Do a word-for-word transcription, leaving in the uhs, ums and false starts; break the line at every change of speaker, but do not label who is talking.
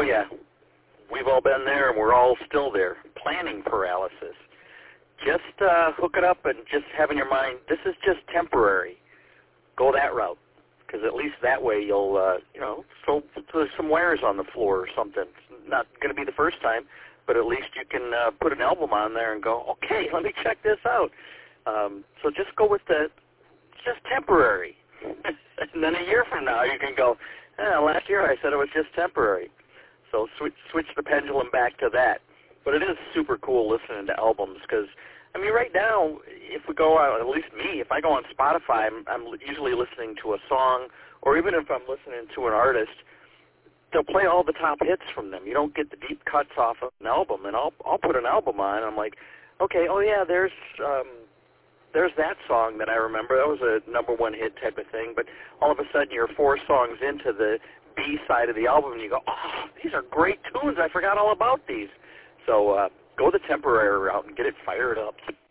yeah, we've all been there, and we're all still there. Planning paralysis. Just uh, hook it up and just have in your mind, this is just temporary. Go that route, because at least that way you'll, uh, you know, throw, throw some wires on the floor or something. It's not going to be the first time, but at least you can uh, put an album on there and go, okay, let me check this out. Um, so just go with the, it's just temporary. And then a year from now you can go, eh, last year I said it was just temporary. So switch, switch the pendulum back to that. But it is super cool listening to albums because, I mean, right now, if we go out, at least me, if I go on Spotify, I'm, I'm usually listening to a song, or even if I'm listening to an artist, they'll play all the top hits from them. You don't get the deep cuts off of an album, and I'll I'll put an album on, and I'm like, okay, oh yeah, there's um, there's that song that I remember. That was a number one hit type of thing, but all of a sudden you're four songs into the B side of the album, and you go, oh, these are great tunes. I forgot all about these. So uh, go the temporary route and get it fired up.